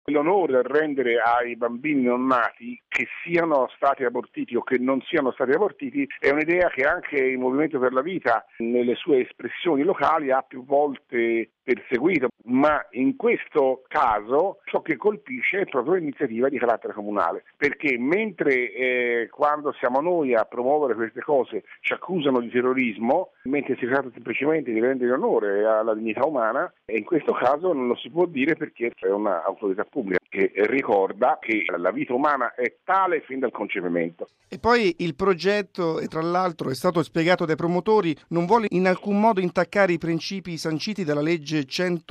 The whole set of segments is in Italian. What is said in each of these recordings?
L'onore da rendere ai bambini non nati, che siano stati abortiti o che non siano stati abortiti, è un'idea che anche il Movimento per la Vita nelle sue espressioni locali ha più volte perseguito, ma in questo caso ciò che colpisce è proprio l'iniziativa di carattere comunale, perché mentre quando siamo noi a promuovere queste cose ci accusano di terrorismo, mentre si tratta semplicemente di rendere onore alla dignità umana, e in questo caso non lo si può dire perché è un'autorità pubblica che ricorda che la vita umana è tale fin dal concepimento. E poi il progetto, e tra l'altro è stato spiegato dai promotori, non vuole in alcun modo intaccare i principi sanciti dalla legge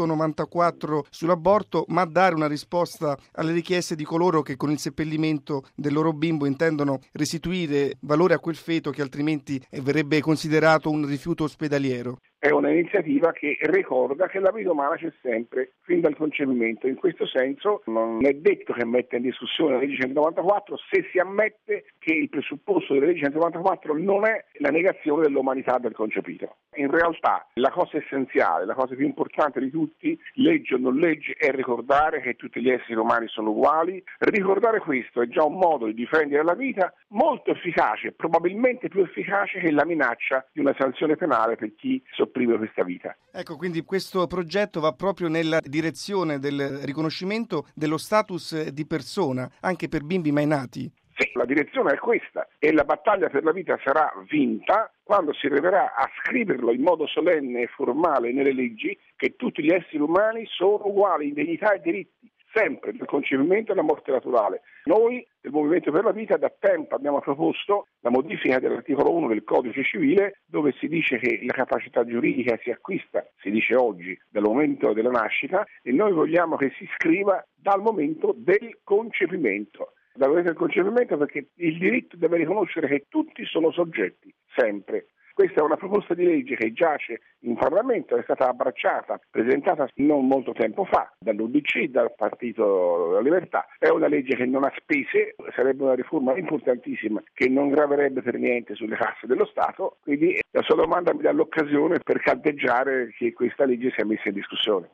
194 sull'aborto, ma dare una risposta alle richieste di coloro che con il seppellimento del loro bimbo intendono restituire valore a quel feto che altrimenti verrebbe considerato un rifiuto ospedaliero. È un'iniziativa che ricorda che la vita umana c'è sempre, fin dal concepimento. In questo senso non è detto che metta in discussione la legge 194 se si ammette che il presupposto della legge 194 non è la negazione dell'umanità del concepito. In realtà la cosa essenziale, la cosa più importante di tutti, legge o non legge, è ricordare che tutti gli esseri umani sono uguali. Ricordare questo è già un modo di difendere la vita molto efficace, probabilmente più efficace che la minaccia di una sanzione penale per chi sopprime questa vita. Ecco, quindi questo progetto va proprio nella direzione del riconoscimento dello status di persona, anche per bimbi mai nati. Sì, la direzione è questa e la battaglia per la vita sarà vinta quando si arriverà a scriverlo in modo solenne e formale nelle leggi che tutti gli esseri umani sono uguali in dignità e diritti, sempre dal concepimento alla morte naturale. Noi del Movimento per la Vita da tempo abbiamo proposto la modifica dell'articolo 1 del Codice Civile, dove si dice che la capacità giuridica si acquista, si dice oggi, dal momento della nascita, e noi vogliamo che si scriva dal momento del concepimento. Dal momento del concepimento, perché il diritto deve riconoscere che tutti sono soggetti, sempre. Questa è una proposta di legge che giace in Parlamento, è stata abbracciata, presentata non molto tempo fa dall'UDC, dal Partito della Libertà. È una legge che non ha spese, sarebbe una riforma importantissima che non graverebbe per niente sulle casse dello Stato, quindi la sua domanda mi dà l'occasione per caldeggiare che questa legge sia messa in discussione.